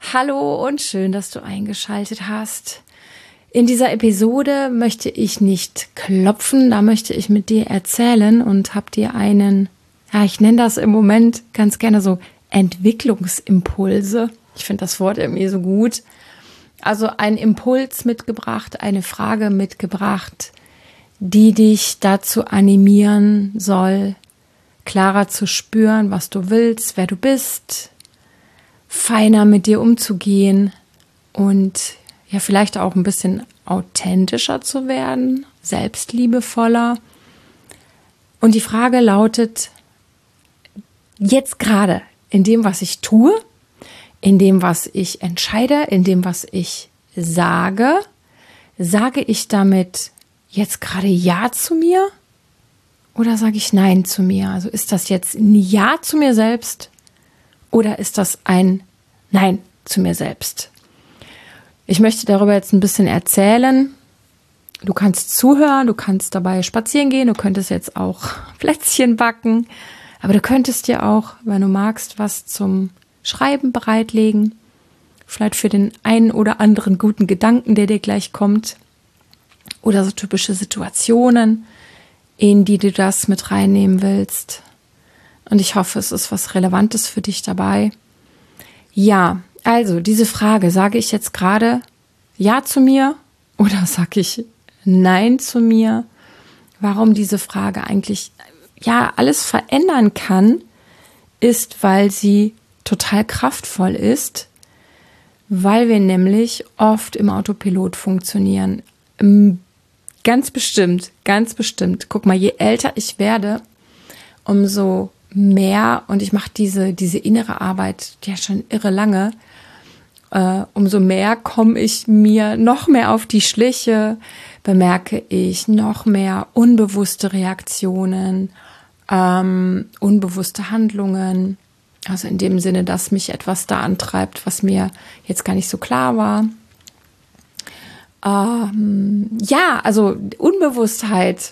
Hallo und schön, dass du eingeschaltet hast. In dieser Episode möchte ich nicht klopfen, da möchte ich mit dir erzählen und habe dir einen, ich nenne das im Moment ganz gerne so Entwicklungsimpulse. Ich finde das Wort irgendwie so gut. Also einen Impuls mitgebracht, eine Frage mitgebracht, die dich dazu animieren soll, klarer zu spüren, was du willst, wer du bist, feiner mit dir umzugehen und ja vielleicht auch ein bisschen authentischer zu werden, selbstliebevoller. Und die Frage lautet, jetzt gerade in dem, was ich tue, in dem, was ich entscheide, in dem, was ich sage ich damit jetzt gerade Ja zu mir oder sage ich Nein zu mir? Also ist das jetzt ein Ja zu mir selbst oder ist das ein Nein zu mir selbst? Ich möchte darüber jetzt ein bisschen erzählen. Du kannst zuhören, du kannst dabei spazieren gehen, du könntest jetzt auch Plätzchen backen, aber du könntest dir auch, wenn du magst, was zum Schreiben bereitlegen. Vielleicht für den einen oder anderen guten Gedanken, der dir gleich kommt. Oder so typische Situationen, in die du das mit reinnehmen willst. Und ich hoffe, es ist was Relevantes für dich dabei. Ja, also diese Frage, sage ich jetzt gerade Ja zu mir oder sage ich Nein zu mir? Warum diese Frage eigentlich alles verändern kann, ist, weil sie total kraftvoll ist, weil wir nämlich oft im Autopilot funktionieren. Ganz bestimmt. Guck mal, je älter ich werde, umso mehr, und ich mache diese innere Arbeit ja schon irre lange, umso mehr komme ich mir noch mehr auf die Schliche, bemerke ich noch mehr unbewusste Reaktionen, unbewusste Handlungen, also in dem Sinne, dass mich etwas da antreibt, was mir jetzt gar nicht so klar war. Also Unbewusstheit,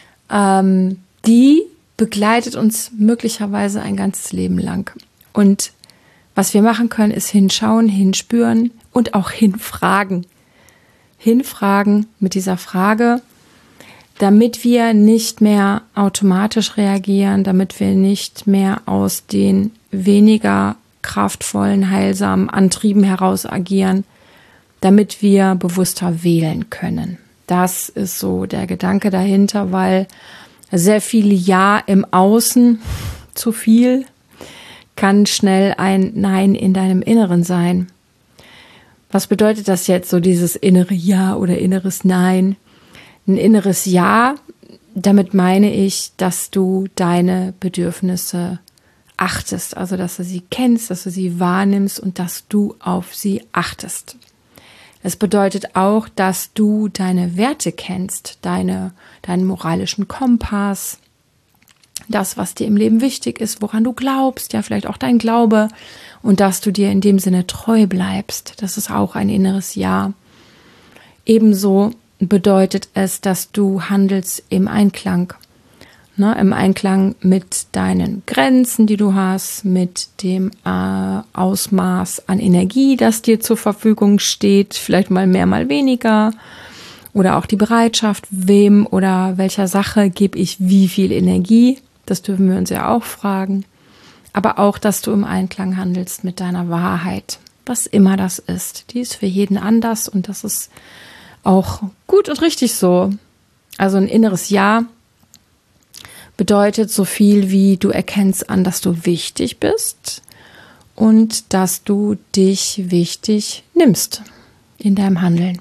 die begleitet uns möglicherweise ein ganzes Leben lang. Und was wir machen können, ist hinschauen, hinspüren und auch hinfragen. Hinfragen mit dieser Frage, damit wir nicht mehr automatisch reagieren, damit wir nicht mehr aus den weniger kraftvollen, heilsamen Antrieben heraus agieren, damit wir bewusster wählen können. Das ist so der Gedanke dahinter, weil sehr viel Ja im Außen, zu viel, kann schnell ein Nein in deinem Inneren sein. Was bedeutet das jetzt, so dieses innere Ja oder inneres Nein? Ein inneres Ja, damit meine ich, dass du deine Bedürfnisse achtest, also dass du sie kennst, dass du sie wahrnimmst und dass du auf sie achtest. Es bedeutet auch, dass du deine Werte kennst, deinen moralischen Kompass, das, was dir im Leben wichtig ist, woran du glaubst, ja vielleicht auch dein Glaube, und dass du dir in dem Sinne treu bleibst. Das ist auch ein inneres Ja. Ebenso bedeutet es, dass du handelst im Einklang. Im Einklang mit deinen Grenzen, die du hast, mit dem Ausmaß an Energie, das dir zur Verfügung steht, vielleicht mal mehr, mal weniger. Oder auch die Bereitschaft, wem oder welcher Sache gebe ich wie viel Energie. Das dürfen wir uns ja auch fragen. Aber auch, dass du im Einklang handelst mit deiner Wahrheit, was immer das ist. Die ist für jeden anders und das ist auch gut und richtig so. Also ein inneres Ja bedeutet so viel wie du erkennst an, dass du wichtig bist und dass du dich wichtig nimmst in deinem Handeln.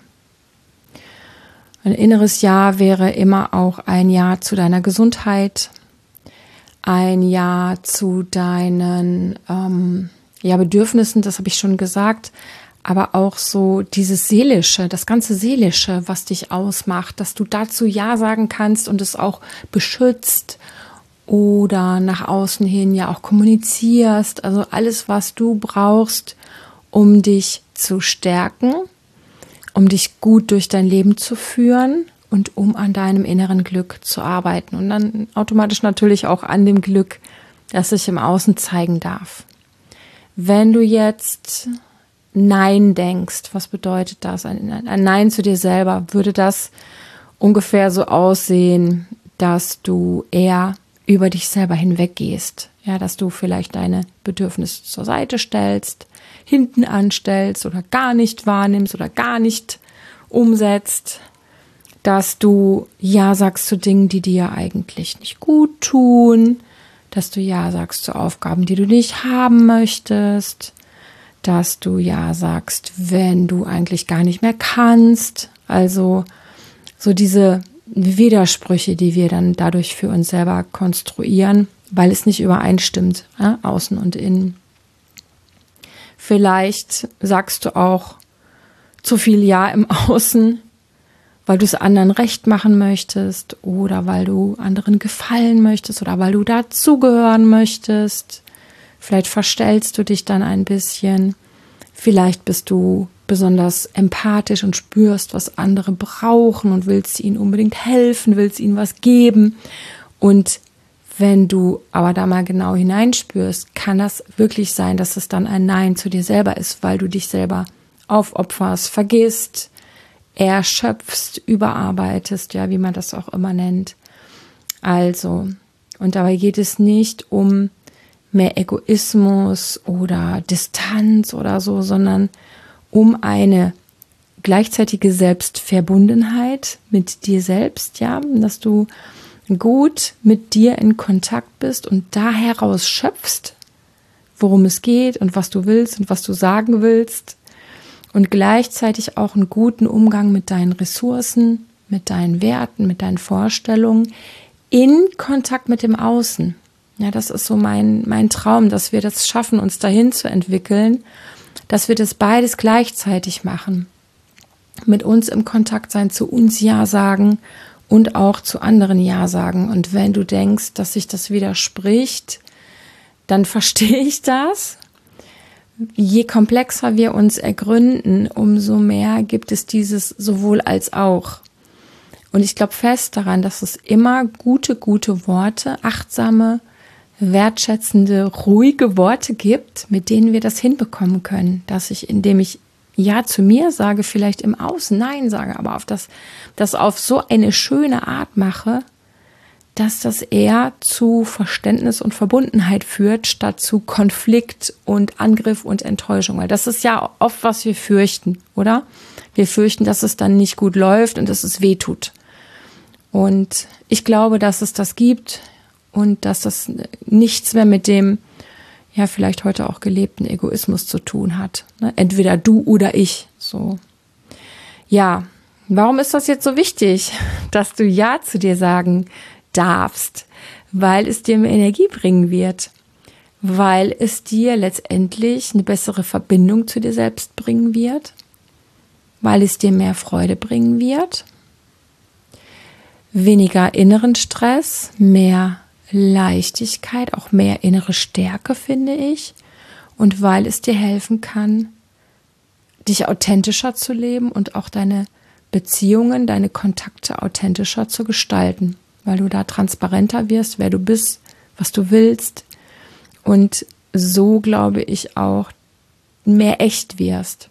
Ein inneres Ja wäre immer auch ein Ja zu deiner Gesundheit, ein Ja zu deinen Bedürfnissen, das habe ich schon gesagt, aber auch so dieses Seelische, das ganze Seelische, was dich ausmacht, dass du dazu Ja sagen kannst und es auch beschützt oder nach außen hin ja auch kommunizierst. Also alles, was du brauchst, um dich zu stärken, um dich gut durch dein Leben zu führen und um an deinem inneren Glück zu arbeiten. Und dann automatisch natürlich auch an dem Glück, das sich im Außen zeigen darf. Wenn du jetzt Nein denkst, was bedeutet das? Ein Nein zu dir selber, würde das ungefähr so aussehen, dass du eher über dich selber hinweggehst. Ja, dass du vielleicht deine Bedürfnisse zur Seite stellst, hinten anstellst oder gar nicht wahrnimmst oder gar nicht umsetzt. Dass du Ja sagst zu Dingen, die dir eigentlich nicht gut tun. Dass du Ja sagst zu Aufgaben, die du nicht haben möchtest. Dass du Ja sagst, wenn du eigentlich gar nicht mehr kannst. Also so diese Widersprüche, die wir dann dadurch für uns selber konstruieren, weil es nicht übereinstimmt, ja, außen und innen. Vielleicht sagst du auch zu viel Ja im Außen, weil du es anderen recht machen möchtest oder weil du anderen gefallen möchtest oder weil du dazugehören möchtest. Vielleicht verstellst du dich dann ein bisschen. Vielleicht bist du besonders empathisch und spürst, was andere brauchen und willst ihnen unbedingt helfen, willst ihnen was geben. Und wenn du aber da mal genau hineinspürst, kann das wirklich sein, dass es dann ein Nein zu dir selber ist, weil du dich selber aufopferst, vergisst, erschöpfst, überarbeitest, ja, wie man das auch immer nennt. Also, und dabei geht es nicht um mehr Egoismus oder Distanz oder so, sondern um eine gleichzeitige Selbstverbundenheit mit dir selbst, ja, dass du gut mit dir in Kontakt bist und da heraus schöpfst, worum es geht und was du willst und was du sagen willst und gleichzeitig auch einen guten Umgang mit deinen Ressourcen, mit deinen Werten, mit deinen Vorstellungen in Kontakt mit dem Außen. Ja, das ist so mein Traum, dass wir das schaffen, uns dahin zu entwickeln, dass wir das beides gleichzeitig machen. Mit uns im Kontakt sein, zu uns Ja sagen und auch zu anderen Ja sagen. Und wenn du denkst, dass sich das widerspricht, dann verstehe ich das. Je komplexer wir uns ergründen, umso mehr gibt es dieses sowohl als auch. Und ich glaube fest daran, dass es immer gute Worte, achtsame, wertschätzende, ruhige Worte gibt, mit denen wir das hinbekommen können, dass ich, indem ich Ja zu mir sage, vielleicht im Außen Nein sage, aber auf das auf so eine schöne Art mache, dass das eher zu Verständnis und Verbundenheit führt, statt zu Konflikt und Angriff und Enttäuschung. Weil das ist ja oft, was wir fürchten, oder? Wir fürchten, dass es dann nicht gut läuft und dass es weh tut. Und ich glaube, dass es das gibt und dass das nichts mehr mit dem, ja, vielleicht heute auch gelebten Egoismus zu tun hat. Entweder du oder ich, so. Ja, warum ist das jetzt so wichtig, dass du Ja zu dir sagen darfst? Weil es dir mehr Energie bringen wird, weil es dir letztendlich eine bessere Verbindung zu dir selbst bringen wird, weil es dir mehr Freude bringen wird, weniger inneren Stress, mehr Leichtigkeit, auch mehr innere Stärke, finde ich, und weil es dir helfen kann, dich authentischer zu leben und auch deine Beziehungen, deine Kontakte authentischer zu gestalten, weil du da transparenter wirst, wer du bist, was du willst und so, glaube ich, auch mehr echt wirst.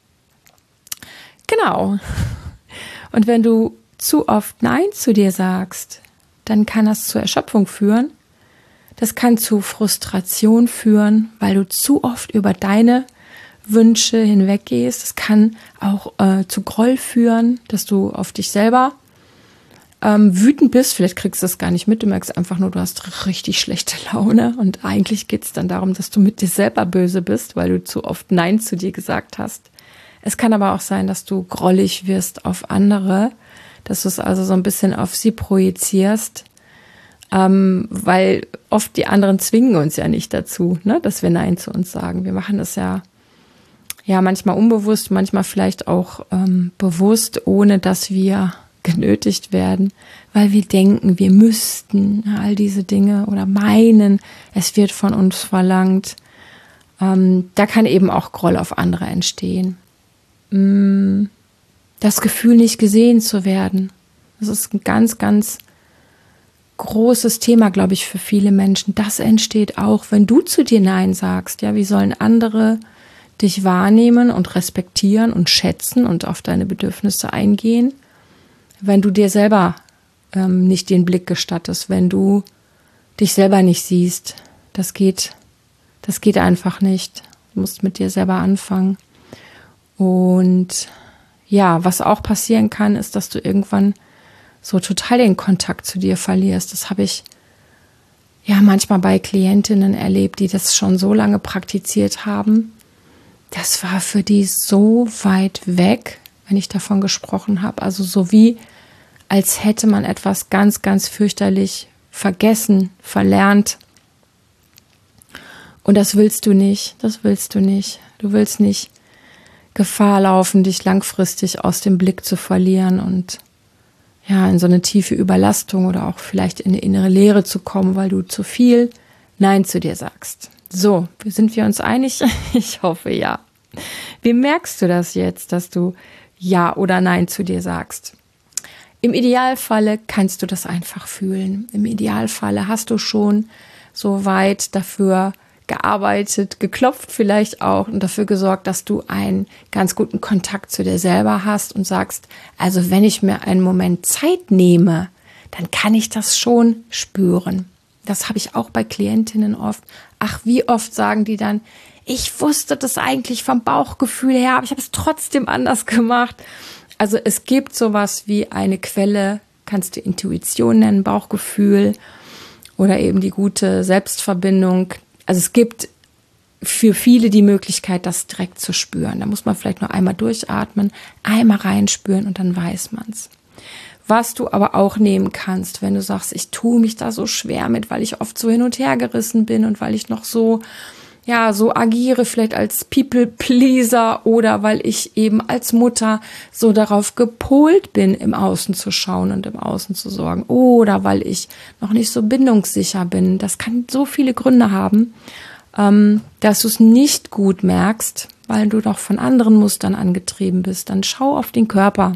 Genau. Und wenn du zu oft Nein zu dir sagst, dann kann das zur Erschöpfung führen. Das kann zu Frustration führen, weil du zu oft über deine Wünsche hinweggehst. Es kann auch zu Groll führen, dass du auf dich selber wütend bist. Vielleicht kriegst du das gar nicht mit. Du merkst einfach nur, du hast richtig schlechte Laune. Und eigentlich geht es dann darum, dass du mit dir selber böse bist, weil du zu oft Nein zu dir gesagt hast. Es kann aber auch sein, dass du grollig wirst auf andere, dass du es also so ein bisschen auf sie projizierst, weil oft die anderen zwingen uns ja nicht dazu, ne, dass wir Nein zu uns sagen. Wir machen das ja manchmal unbewusst, manchmal vielleicht auch bewusst, ohne dass wir genötigt werden, weil wir denken, wir müssten all diese Dinge oder meinen, es wird von uns verlangt. Da kann eben auch Groll auf andere entstehen. Das Gefühl, nicht gesehen zu werden. Das ist ein ganz, ganz großes Thema, glaube ich, für viele Menschen. Das entsteht auch, wenn du zu dir Nein sagst. Ja, wie sollen andere dich wahrnehmen und respektieren und schätzen und auf deine Bedürfnisse eingehen, wenn du dir selber nicht den Blick gestattest, wenn du dich selber nicht siehst. Das geht einfach nicht. Du musst mit dir selber anfangen. Und ja, was auch passieren kann, ist, dass du irgendwann so total den Kontakt zu dir verlierst. Das habe ich ja manchmal bei Klientinnen erlebt, die das schon so lange praktiziert haben. Das war für die so weit weg, wenn ich davon gesprochen habe. Also so wie, als hätte man etwas ganz, ganz fürchterlich vergessen, verlernt. Und das willst du nicht. Das willst du nicht. Du willst nicht Gefahr laufen, dich langfristig aus dem Blick zu verlieren und ja, in so eine tiefe Überlastung oder auch vielleicht in eine innere Leere zu kommen, weil du zu viel Nein zu dir sagst. So, sind wir uns einig? Ich hoffe, ja. Wie merkst du das jetzt, dass du Ja oder Nein zu dir sagst? Im Idealfalle kannst du das einfach fühlen. Im Idealfalle hast du schon so weit dafür gearbeitet, geklopft vielleicht auch und dafür gesorgt, dass du einen ganz guten Kontakt zu dir selber hast und sagst, also wenn ich mir einen Moment Zeit nehme, dann kann ich das schon spüren. Das habe ich auch bei Klientinnen oft. Ach, wie oft sagen die dann, ich wusste das eigentlich vom Bauchgefühl her, aber ich habe es trotzdem anders gemacht. Also es gibt sowas wie eine Quelle, kannst du Intuition nennen, Bauchgefühl oder eben die gute Selbstverbindung. Also es gibt für viele die Möglichkeit, das direkt zu spüren. Da muss man vielleicht nur einmal durchatmen, einmal reinspüren und dann weiß man es. Was du aber auch nehmen kannst, wenn du sagst, ich tue mich da so schwer mit, weil ich oft so hin und her gerissen bin und weil ich noch so agiere, vielleicht als People-Pleaser oder weil ich eben als Mutter so darauf gepolt bin, im Außen zu schauen und im Außen zu sorgen. Oder weil ich noch nicht so bindungssicher bin. Das kann so viele Gründe haben, dass du es nicht gut merkst, weil du doch von anderen Mustern angetrieben bist. Dann schau auf den Körper.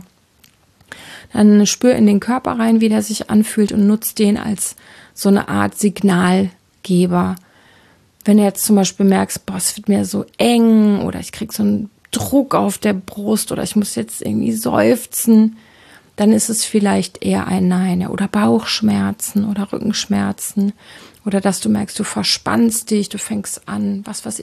Dann spür in den Körper rein, wie der sich anfühlt und nutz den als so eine Art Signalgeber. Wenn du jetzt zum Beispiel merkst, boah, es wird mir so eng oder ich krieg so einen Druck auf der Brust oder ich muss jetzt irgendwie seufzen, dann ist es vielleicht eher ein Nein. Oder Bauchschmerzen oder Rückenschmerzen oder dass du merkst, du verspannst dich, du fängst an,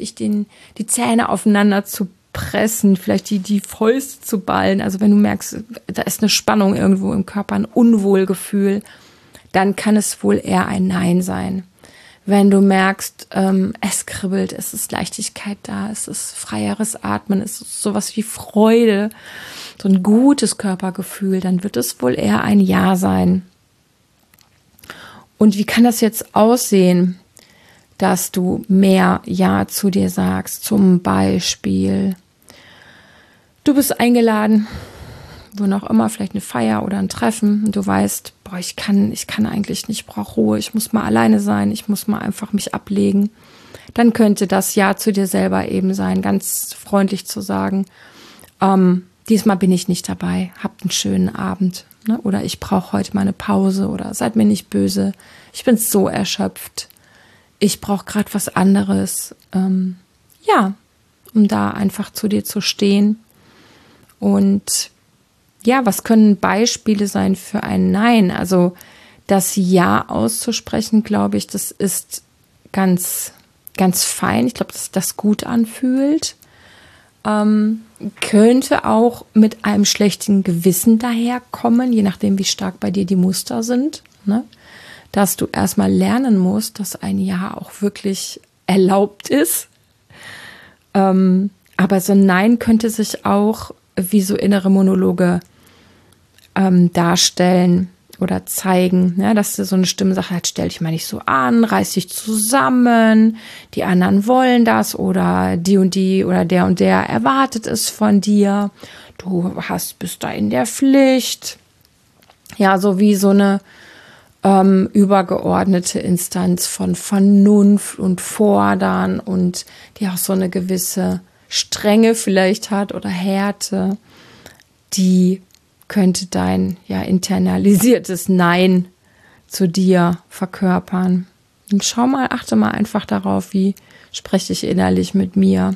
die Zähne aufeinander zu pressen, vielleicht die Fäuste zu ballen. Also wenn du merkst, da ist eine Spannung irgendwo im Körper, ein Unwohlgefühl, dann kann es wohl eher ein Nein sein. Wenn du merkst, es kribbelt, es ist Leichtigkeit da, es ist freieres Atmen, es ist sowas wie Freude, so ein gutes Körpergefühl, dann wird es wohl eher ein Ja sein. Und wie kann das jetzt aussehen, dass du mehr Ja zu dir sagst? Zum Beispiel, du bist eingeladen, wo noch immer, vielleicht eine Feier oder ein Treffen und du weißt, boah, ich kann eigentlich nicht, ich brauche Ruhe, ich muss mal alleine sein, ich muss mal einfach mich ablegen. Dann könnte das Ja zu dir selber eben sein, ganz freundlich zu sagen, diesmal bin ich nicht dabei, habt einen schönen Abend, ne? Oder ich brauche heute mal eine Pause oder seid mir nicht böse, ich bin so erschöpft, ich brauche gerade was anderes. Um da einfach zu dir zu stehen. Und ja, was können Beispiele sein für ein Nein? Also das Ja auszusprechen, glaube ich, das ist ganz, ganz fein. Ich glaube, dass das gut anfühlt. Könnte auch mit einem schlechten Gewissen daherkommen, je nachdem, wie stark bei dir die Muster sind, ne? Dass du erstmal lernen musst, dass ein Ja auch wirklich erlaubt ist. Aber so ein Nein könnte sich auch wie so innere Monologe darstellen oder zeigen, ne? Dass du so eine Stimme sagt, halt, stell dich mal nicht so an, reiß dich zusammen, die anderen wollen das oder die und die oder der erwartet es von dir, du bist da in der Pflicht. Ja, so wie so eine übergeordnete Instanz von Vernunft und Fordern und die auch so eine gewisse Strenge vielleicht hat oder Härte, die könnte dein internalisiertes Nein zu dir verkörpern. Und achte mal einfach darauf, wie spreche ich innerlich mit mir.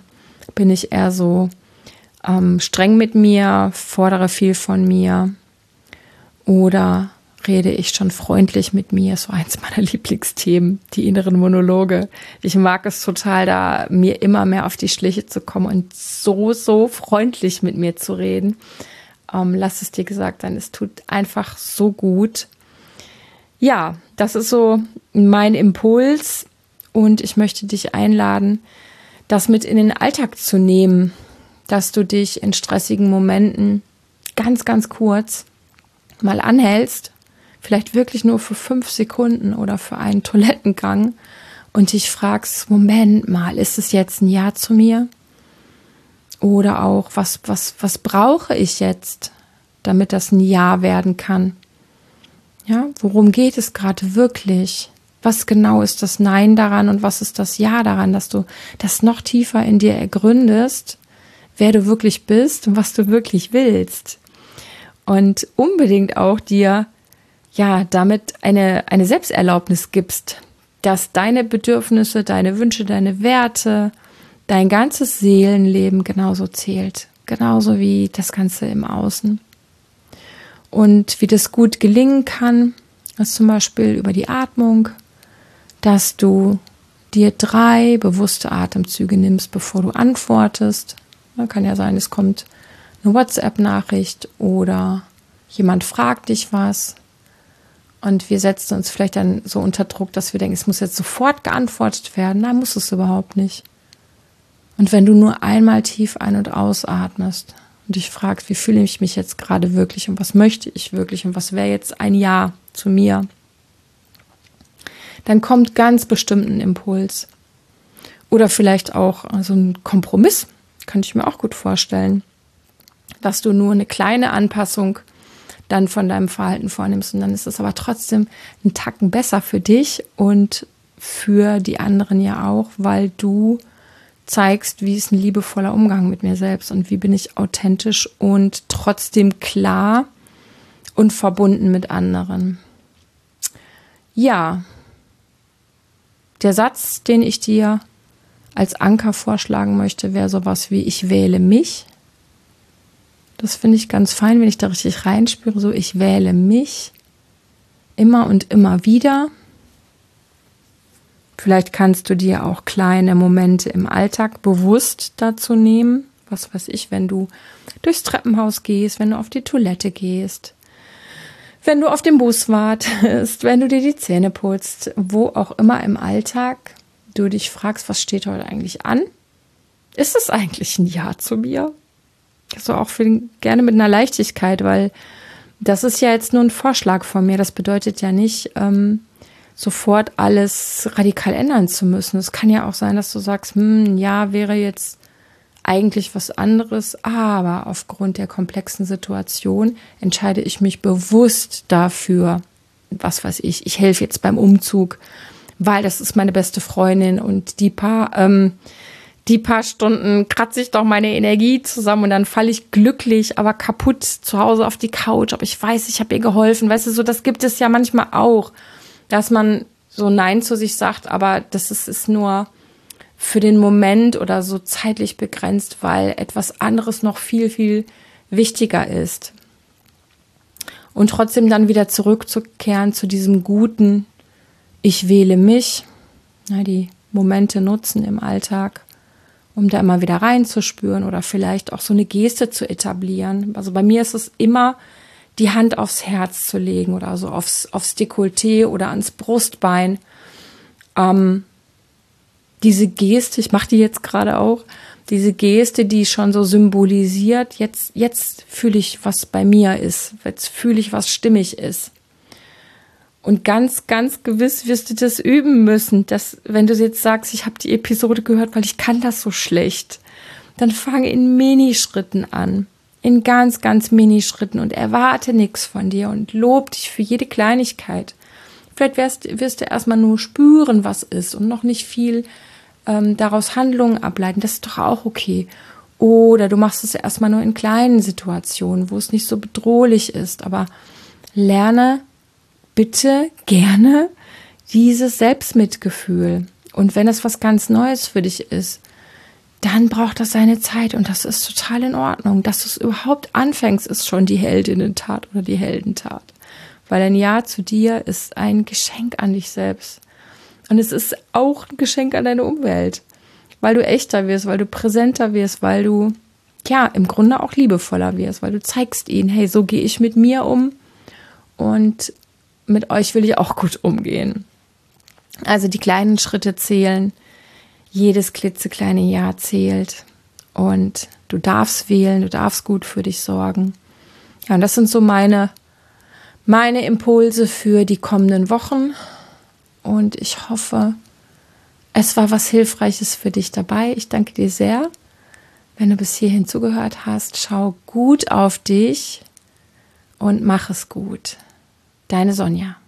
Bin ich eher so streng mit mir, fordere viel von mir oder rede ich schon freundlich mit mir? Ist so eins meiner Lieblingsthemen, die inneren Monologe. Ich mag es total, da mir immer mehr auf die Schliche zu kommen und so freundlich mit mir zu reden. Lass es dir gesagt sein, es tut einfach so gut. Ja, das ist so mein Impuls und ich möchte dich einladen, das mit in den Alltag zu nehmen, dass du dich in stressigen Momenten ganz, ganz kurz mal anhältst, vielleicht wirklich nur für 5 Sekunden oder für einen Toilettengang und dich fragst, Moment mal, ist es jetzt ein Ja zu mir? Oder auch, was brauche ich jetzt, damit das ein Ja werden kann? Ja, worum geht es gerade wirklich? Was genau ist das Nein daran und was ist das Ja daran, dass du das noch tiefer in dir ergründest, wer du wirklich bist und was du wirklich willst? Und unbedingt auch dir ja damit eine Selbsterlaubnis gibst, dass deine Bedürfnisse, deine Wünsche, deine Werte, dein ganzes Seelenleben genauso zählt, genauso wie das Ganze im Außen. Und wie das gut gelingen kann, ist zum Beispiel über die Atmung, dass du dir 3 bewusste Atemzüge nimmst, bevor du antwortest. Kann ja sein, es kommt eine WhatsApp-Nachricht oder jemand fragt dich was und wir setzen uns vielleicht dann so unter Druck, dass wir denken, es muss jetzt sofort geantwortet werden. Nein, muss es überhaupt nicht. Und wenn du nur einmal tief ein- und ausatmest und dich fragst, wie fühle ich mich jetzt gerade wirklich und was möchte ich wirklich und was wäre jetzt ein Ja zu mir, dann kommt ganz bestimmt ein Impuls. Oder vielleicht auch so ein Kompromiss, könnte ich mir auch gut vorstellen, dass du nur eine kleine Anpassung dann von deinem Verhalten vornimmst und dann ist es aber trotzdem einen Tacken besser für dich und für die anderen ja auch, weil du zeigst, wie ist ein liebevoller Umgang mit mir selbst und wie bin ich authentisch und trotzdem klar und verbunden mit anderen. Ja, der Satz, den ich dir als Anker vorschlagen möchte, wäre sowas wie: Ich wähle mich. Das finde ich ganz fein, wenn ich da richtig reinspüre. So, ich wähle mich immer und immer wieder. Vielleicht kannst du dir auch kleine Momente im Alltag bewusst dazu nehmen. Was weiß ich, wenn du durchs Treppenhaus gehst, wenn du auf die Toilette gehst, wenn du auf dem Bus wartest, wenn du dir die Zähne putzt, wo auch immer im Alltag du dich fragst, was steht heute eigentlich an? Ist es eigentlich ein Ja zu mir? Also auch gerne mit einer Leichtigkeit, weil das ist ja jetzt nur ein Vorschlag von mir. Das bedeutet ja nicht, sofort alles radikal ändern zu müssen. Es kann ja auch sein, dass du sagst, ja, wäre jetzt eigentlich was anderes, aber aufgrund der komplexen Situation entscheide ich mich bewusst dafür, was weiß ich, ich helfe jetzt beim Umzug, weil das ist meine beste Freundin und die paar Stunden kratze ich doch meine Energie zusammen und dann falle ich glücklich, aber kaputt zu Hause auf die Couch. Aber ich weiß, ich habe ihr geholfen. Weißt du, so das gibt es ja manchmal auch, dass man so Nein zu sich sagt, aber das ist nur für den Moment oder so zeitlich begrenzt, weil etwas anderes noch viel, viel wichtiger ist. Und trotzdem dann wieder zurückzukehren zu diesem guten, ich wähle mich, die Momente nutzen im Alltag, um da immer wieder reinzuspüren oder vielleicht auch so eine Geste zu etablieren. Also bei mir ist es immer, die Hand aufs Herz zu legen oder so aufs Dekolleté oder ans Brustbein. Diese Geste, ich mache die jetzt gerade auch, diese Geste, die schon so symbolisiert, jetzt fühle ich, was bei mir ist, jetzt fühle ich, was stimmig ist. Und ganz, ganz gewiss wirst du das üben müssen, dass, wenn du jetzt sagst, ich habe die Episode gehört, weil ich kann das so schlecht, dann fange in Minischritten an, in ganz, ganz Minischritten und erwarte nichts von dir und lob dich für jede Kleinigkeit. Vielleicht wirst du erstmal nur spüren, was ist und noch nicht viel daraus Handlungen ableiten. Das ist doch auch okay. Oder du machst es erstmal nur in kleinen Situationen, wo es nicht so bedrohlich ist. Aber lerne bitte gerne dieses Selbstmitgefühl. Und wenn es was ganz Neues für dich ist, dann braucht das seine Zeit und das ist total in Ordnung. Dass du es überhaupt anfängst, ist schon die Heldinnentat oder die Heldentat. Weil ein Ja zu dir ist ein Geschenk an dich selbst. Und es ist auch ein Geschenk an deine Umwelt. Weil du echter wirst, weil du präsenter wirst, weil du, ja, im Grunde auch liebevoller wirst. Weil du zeigst ihnen, hey, so gehe ich mit mir um und mit euch will ich auch gut umgehen. Also die kleinen Schritte zählen. Jedes klitzekleine Ja zählt. Und du darfst wählen, du darfst gut für dich sorgen. Ja, und das sind so meine Impulse für die kommenden Wochen und ich hoffe, es war was Hilfreiches für dich dabei. Ich danke dir sehr, wenn du bis hierhin zugehört hast. Schau gut auf dich und mach es gut. Deine Sonja.